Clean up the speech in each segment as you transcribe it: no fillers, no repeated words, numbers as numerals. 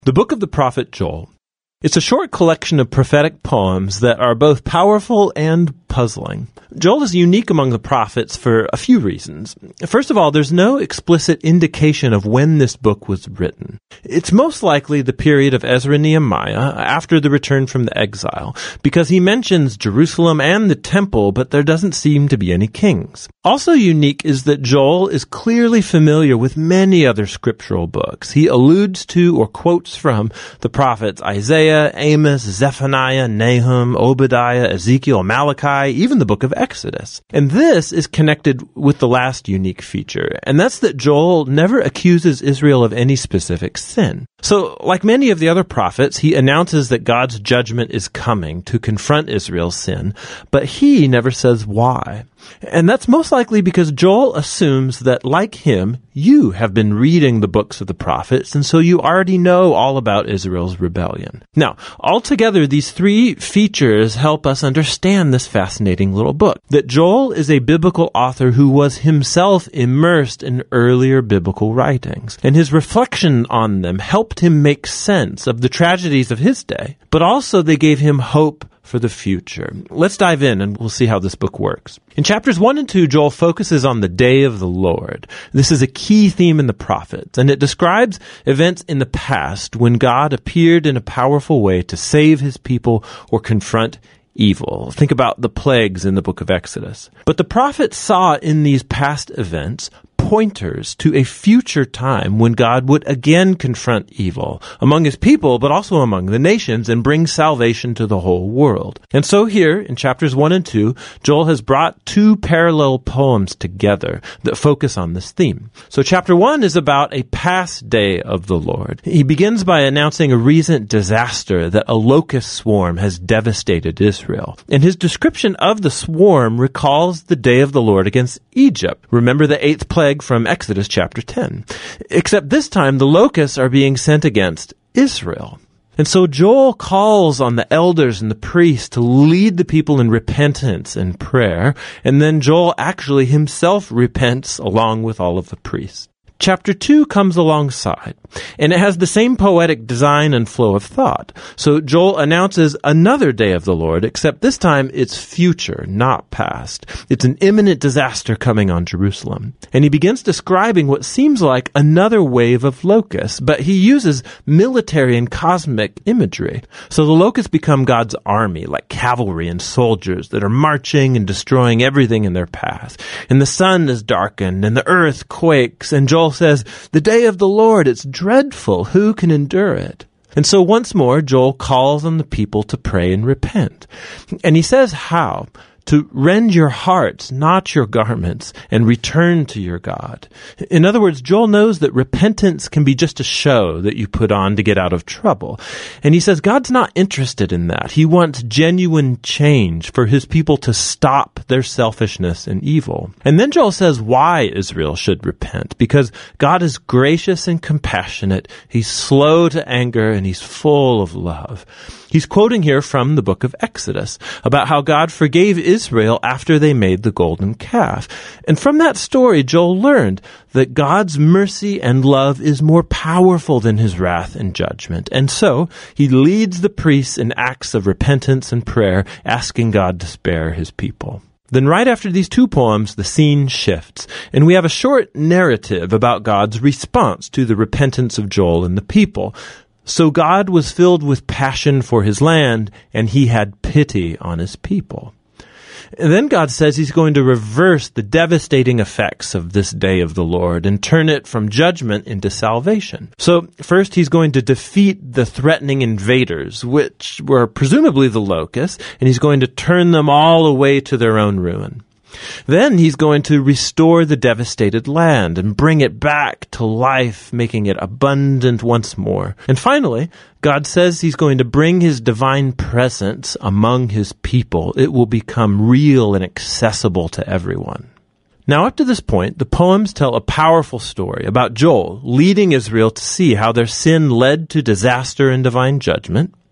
The book of the prophet Joel. It's a short collection of prophetic poems that are both powerful and puzzling. Joel is unique among the prophets for a few reasons. First of all, there's no explicit indication of when this book was written. It's most likely the period of Ezra and Nehemiah, after the return from the exile, because he mentions Jerusalem and the temple, but there doesn't seem to be any kings. Also unique is that Joel is clearly familiar with many other scriptural books. He alludes to or quotes from the prophets Isaiah, Amos, Zephaniah, Nahum, Obadiah, Ezekiel, Malachi, even the book of Exodus. And this is connected with the last unique feature, and that's that Joel never accuses Israel of any specific sin. So, like many of the other prophets, he announces that God's judgment is coming to confront Israel's sin, but he never says why. And that's most likely because Joel assumes that, like him, you have been reading the books of the prophets, and so you already know all about Israel's rebellion. Now, altogether, these three features help us understand this fascinating little book. That Joel is a biblical author who was himself immersed in earlier biblical writings, and his reflection on them helped him make sense of the tragedies of his day, but also they gave him hope for the future. Let's dive in and we'll see how this book works. In chapters 1 and 2, Joel focuses on the day of the Lord. This is a key theme in the prophets, and it describes events in the past when God appeared in a powerful way to save his people or confront evil. Think about the plagues in the book of Exodus. But the prophets saw in these past events pointers to a future time when God would again confront evil among his people, but also among the nations, and bring salvation to the whole world. And so here, in chapters 1 and 2, Joel has brought two parallel poems together that focus on this theme. So chapter 1 is about a past day of the Lord. He begins by announcing a recent disaster that a locust swarm has devastated Israel. And his description of the swarm recalls the day of the Lord against Egypt. Remember the 8th plague from Exodus chapter 10. Except this time, the locusts are being sent against Israel. And so Joel calls on the elders and the priests to lead the people in repentance and prayer, and then Joel actually himself repents along with all of the priests. Chapter 2 comes alongside, and it has the same poetic design and flow of thought. So Joel announces another day of the Lord, except this time it's future, not past. It's an imminent disaster coming on Jerusalem. And he begins describing what seems like another wave of locusts, but he uses military and cosmic imagery. So the locusts become God's army, like cavalry and soldiers that are marching and destroying everything in their path. And the sun is darkened, and the earth quakes, and Joel says, "The day of the Lord, it's dreadful. Who can endure it?" And so once more, Joel calls on the people to pray and repent. And he says how? To rend your hearts, not your garments, and return to your God. In other words, Joel knows that repentance can be just a show that you put on to get out of trouble. And he says God's not interested in that. He wants genuine change for his people to stop their selfishness and evil. And then Joel says why Israel should repent, because God is gracious and compassionate. He's slow to anger, and he's full of love. He's quoting here from the book of Exodus about how God forgave Israel after they made the golden calf. And from that story, Joel learned that God's mercy and love is more powerful than his wrath and judgment. And so he leads the priests in acts of repentance and prayer, asking God to spare his people. Then right after these two poems, the scene shifts, and we have a short narrative about God's response to the repentance of Joel and the people. So God was filled with passion for his land, and he had pity on his people. And then God says he's going to reverse the devastating effects of this day of the Lord and turn it from judgment into salvation. So first he's going to defeat the threatening invaders, which were presumably the locusts, and he's going to turn them all away to their own ruin. Then he's going to restore the devastated land and bring it back to life, making it abundant once more. And finally, God says he's going to bring his divine presence among his people. It will become real and accessible to everyone. Now, up to this point, the poems tell a powerful story about Joel leading Israel to see how their sin led to disaster and divine judgment,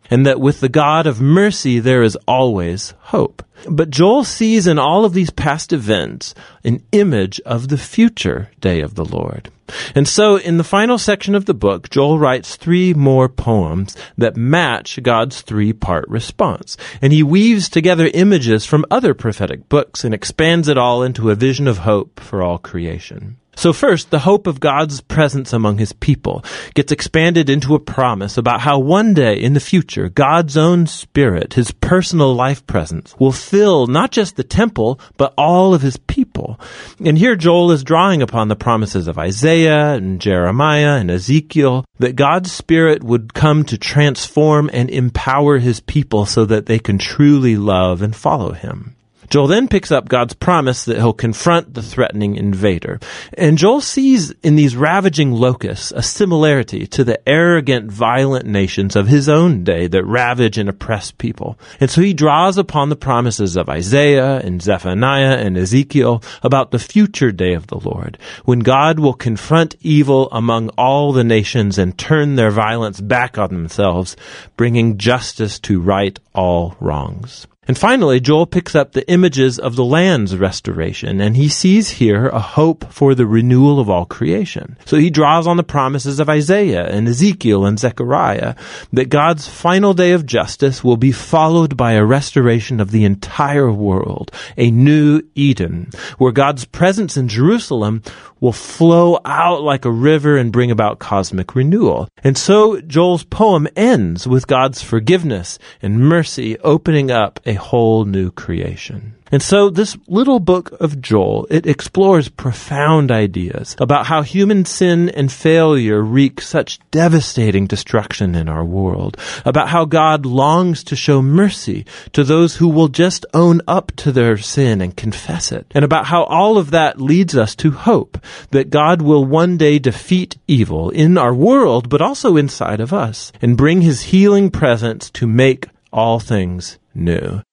and that with the God of mercy there is always hope. But Joel sees in all of these past events an image of the future day of the Lord. And so in the final section of the book, Joel writes 3 more poems that match God's 3-part response. And he weaves together images from other prophetic books and expands it all into a vision of hope for all creation. So first, the hope of God's presence among his people gets expanded into a promise about how one day in the future, God's own Spirit, his personal life presence, will fill not just the temple, but all of his people. And here Joel is drawing upon the promises of Isaiah and Jeremiah and Ezekiel, that God's Spirit would come to transform and empower his people so that they can truly love and follow him. Joel then picks up God's promise that he'll confront the threatening invader. And Joel sees in these ravaging locusts a similarity to the arrogant, violent nations of his own day that ravage and oppress people. And so he draws upon the promises of Isaiah and Zephaniah and Ezekiel about the future day of the Lord, when God will confront evil among all the nations and turn their violence back on themselves, bringing justice to right all wrongs. And finally, Joel picks up the images of the land's restoration, and he sees here a hope for the renewal of all creation. So he draws on the promises of Isaiah and Ezekiel and Zechariah that God's final day of justice will be followed by a restoration of the entire world, a new Eden, where God's presence in Jerusalem will flow out like a river and bring about cosmic renewal. And so Joel's poem ends with God's forgiveness and mercy opening up a whole new creation. And so this little book of Joel, it explores profound ideas about how human sin and failure wreak such devastating destruction in our world, about how God longs to show mercy to those who will just own up to their sin and confess it, and about how all of that leads us to hope that God will one day defeat evil in our world, but also inside of us, and bring his healing presence to make all things new.